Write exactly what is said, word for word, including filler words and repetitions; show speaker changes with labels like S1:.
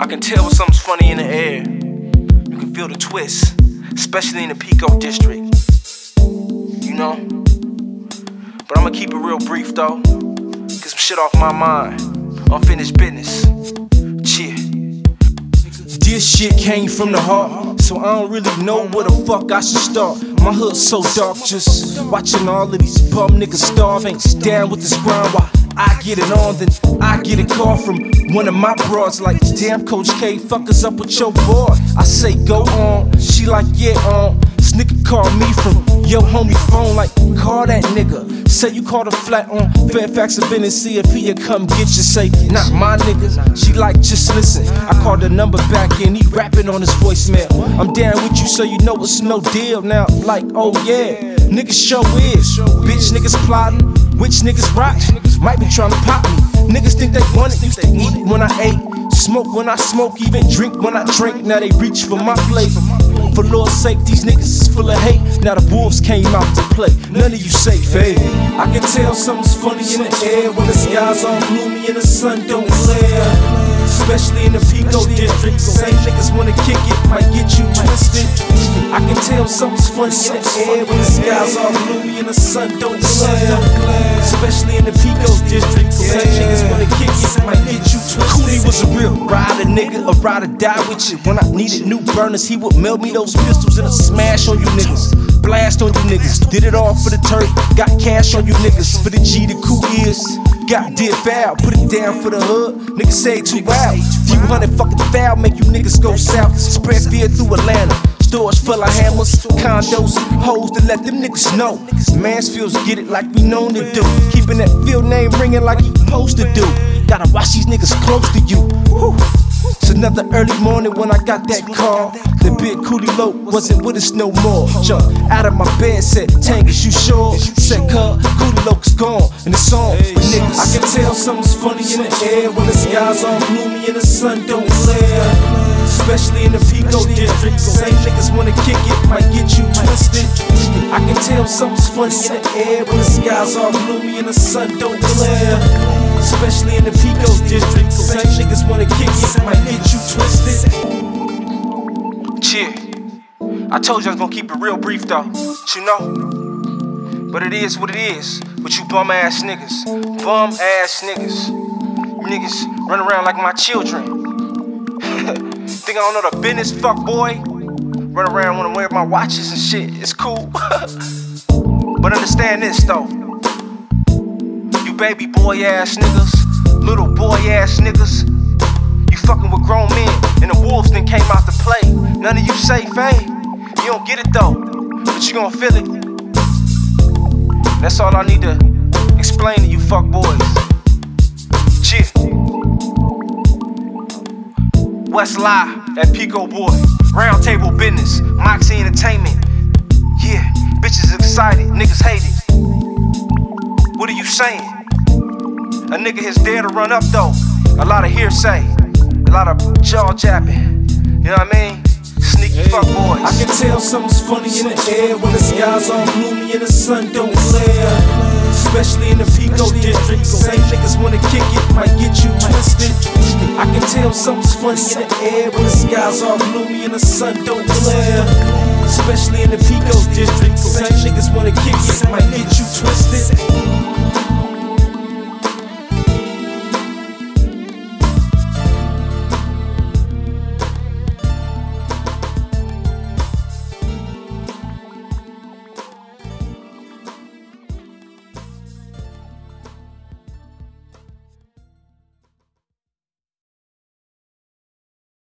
S1: can tell when something's funny in the air. You can feel the twist, especially in the Pico district. You know? But I'ma keep it real brief though. Get some shit off my mind. Unfinished business. Cheer. This shit came from the heart, so I don't really know where the fuck I should start. My hood's so dark, just watching all of these bum niggas starve. Ain't down with this grind while I get it on, then I get a call from one of my broads like, damn Coach K, fuck us up with your boy. I say go on, she like yeah on. This nigga called me from yo homie phone like, call that nigga. Say you called a flat on Fairfax and Venice, see if he'll come get you. Say, not my niggas. She like, just listen. I called the number back and he rapping on his voicemail. I'm down with you so you know it's no deal. Now like, oh yeah, niggas show is. Bitch niggas plotting, which niggas rotten. Might be trying to pop me. Niggas think they want it, used to eat when I ate, smoke when I smoke, even drink when I drink. Now they reach for my plate. For Lord's sake, these niggas is full of hate. Now the wolves came out to play. None of you safe, hey. I can tell something's funny in the air when the sky's all gloomy and the sun don't glare. Especially in the Pico district. Same niggas wanna kick it, might get you twisted. I can tell something's funny in the air when the sky's all gloomy and the sun don't glare. Especially in the Pico district. Same niggas wanna kick it, might get you twisted. Cooley was a real rider, nigga, a ride or die with you. When I needed new burners, he would mail me those pistols and a smash on you niggas. Blast on you niggas, did it all for the turf. Got cash on you niggas, for the G the cool ears. Got did foul, put it down for the hood. Niggas say too wild. Few hundred fucking foul make you niggas go south. Spread fear through Atlanta. Stores full of hammers, condos, hoes to let them niggas know. Mansfields get it like we known to do. Keeping that field name ringing like he supposed to do. Gotta watch these niggas close to you. Whew. It's another early morning when I got that call. The big Cooley Loc wasn't with us no more. Jumped out of my bed, said, Tank, is you sure? Said, cuz, Cooley Loc is gone, and it's on for niggas. I can tell something's funny in the air when the sky's all gloomy and the sun don't glare. Especially in the Pico district. Same niggas wanna kick it, might get you twisted. I can tell something's funny in the air when the sky's all gloomy and the sun don't glare. Especially in the Pico district. Same niggas wanna kick it, might get you twisted. Cheer. I told you I was gonna keep it real brief though, but you know. But it is what it is with you bum ass niggas. Bum ass niggas. You niggas run around like my children. Think I don't know the business, fuck boy? Run around wanna wear my watches and shit, it's cool. But understand this though. You baby boy ass niggas, little boy ass niggas. You fucking with grown men, and the wolves then came out to play. None of you safe, eh? You don't get it though, but you gon' feel it. That's all I need to explain to you fuck boys. Cheer. Westlife, that Pico boy. Round table business, Moxie Entertainment. Yeah, bitches excited, niggas hate it. What are you saying? A nigga is there to run up though. A lot of hearsay, a lot of jaw jabbing. You know what I mean? Sneaky fuck boys. I can tell something's funny in the air when the sky's all gloomy and the sun don't glare. Especially in the Pico district. Same niggas wanna kick it, might get you twisted. I can tell something's funny in the air when the sky's all gloomy and the sun don't glare. Especially in the Pico district. Same niggas wanna kick it, might get you twisted.